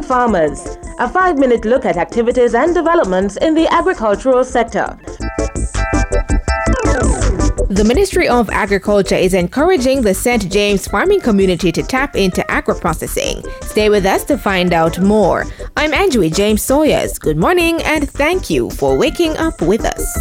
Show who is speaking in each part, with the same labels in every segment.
Speaker 1: Farmers, a 5-minute look at activities and developments in the agricultural sector.
Speaker 2: The Ministry of Agriculture is encouraging the St. James farming community to tap into agro-processing. Stay with us to find out more. I'm Angie James Sawyers. Good morning and thank you for waking up with us.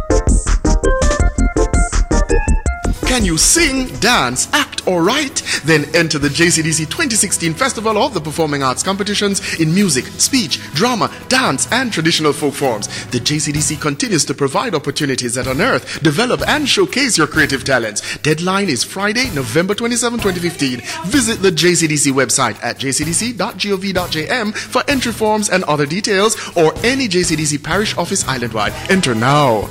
Speaker 3: Can you sing, dance, act, or write? Then enter the JCDC 2016 Festival of the Performing Arts competitions in music, speech, drama, dance, and traditional folk forms. The JCDC continues to provide opportunities that unearth, develop, and showcase your creative talents. Deadline is Friday, November 27, 2015. Visit the JCDC website at jcdc.gov.jm for entry forms and other details, or any JCDC parish office islandwide. Enter now.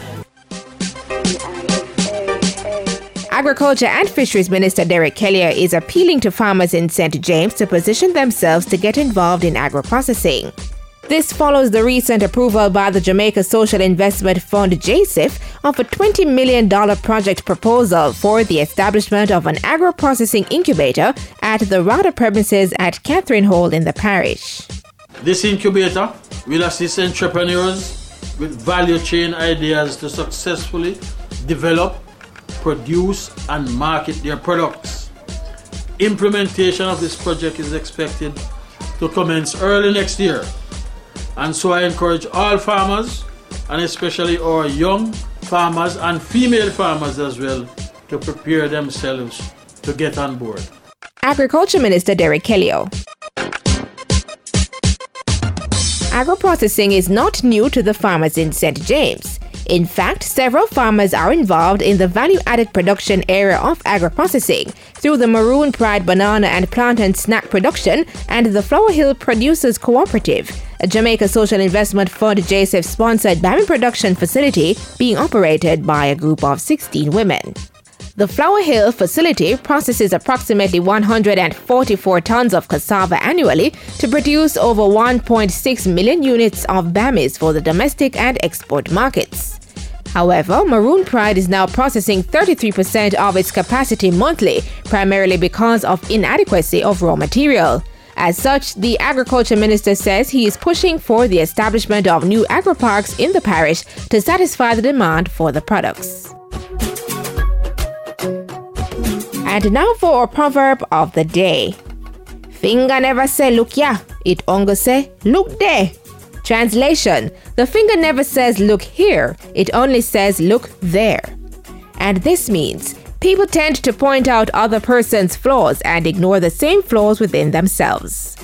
Speaker 2: Agriculture and Fisheries Minister Derek Kellier is appealing to farmers in St. James to position themselves to get involved in agro-processing. This follows the recent approval by the Jamaica Social Investment Fund JSIF of a $20 million project proposal for the establishment of an agro-processing incubator at the RADA premises at Catherine Hall in the parish.
Speaker 4: This incubator will assist entrepreneurs with value chain ideas to successfully develop, produce and market their products. Implementation of this project is expected to commence early next year, and so I encourage all farmers, and especially our young farmers and female farmers as well, to prepare themselves to get on board.
Speaker 2: Agriculture Minister Derek Kellier. Agro-processing is not new to the farmers in St. James. In fact, several farmers are involved in the value-added production area of agro-processing through the Maroon Pride Banana and Plant and Snack Production and the Flower Hill Producers Cooperative, a Jamaica Social Investment Fund JSIF-sponsored BAMI production facility being operated by a group of 16 women. The Flower Hill facility processes approximately 144 tons of cassava annually to produce over 1.6 million units of BAMIs for the domestic and export markets. However, Maroon Pride is now processing 33% of its capacity monthly, primarily because of inadequacy of raw material. As such, the Agriculture Minister says he is pushing for the establishment of new agri-parks in the parish to satisfy the demand for the products. And now for our proverb of the day. Finger never say look ya, it only say look there. Translation: the finger never says look here, it only says look there. And this means people tend to point out other person's flaws and ignore the same flaws within themselves.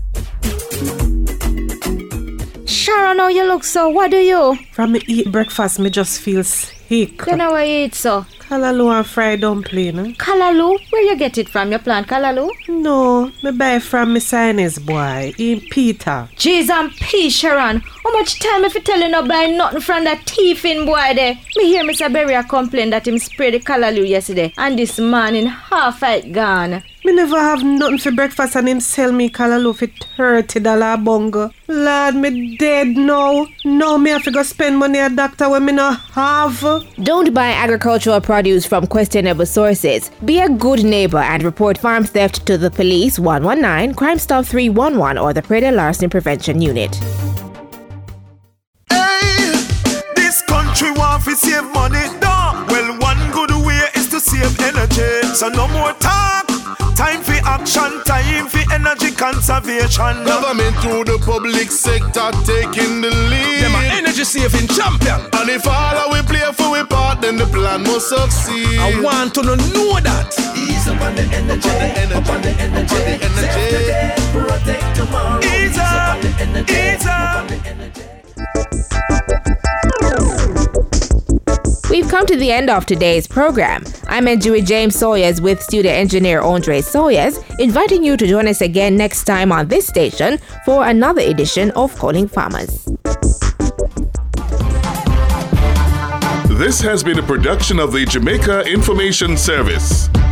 Speaker 5: Sharon, how you look so? What do you?
Speaker 6: From me eat breakfast, me just feel sick.
Speaker 5: You know what you eat so?
Speaker 6: Callaloo and fried dumpling.
Speaker 5: Callaloo? Where you get it from? You plant callaloo?
Speaker 6: No, me buy from me Chinese boy, in Peter.
Speaker 5: Jeez and P, Sharon. How much time if you tell you not buy nothing from that thieving boy there? Me hear Mr. Berry complain that him spray the callaloo yesterday, and this morning half it gone.
Speaker 6: Me never have nothing for breakfast and him sell me callaloo for $30 bungo. Lord, me dead now. Now me have to go spend money at doctor when me not have.
Speaker 2: Don't buy agricultural produce from questionable sources. Be a good neighbor and report farm theft to the police 119, Crime Stop 311 or the Prada Larceny Prevention Unit.
Speaker 7: Hey, this country want to save money, dog. Well, one good way is to save energy. So no more talk. Time for action, time for energy conservation.
Speaker 3: Government through the public sector taking the lead.
Speaker 7: Them are energy saving champion.
Speaker 3: And if all we play for we part, then the plan must succeed.
Speaker 7: I want to know that.
Speaker 8: Ease up on the energy, up on the energy, save today, protect tomorrow.
Speaker 7: Ease up on the energy, ease up on the energy.
Speaker 2: We've come to the end of today's program. I'm Angie James Sawyers with studio engineer Andre Sawyers, inviting you to join us again next time on this station for another edition of Calling Farmers.
Speaker 9: This has been a production of the Jamaica Information Service.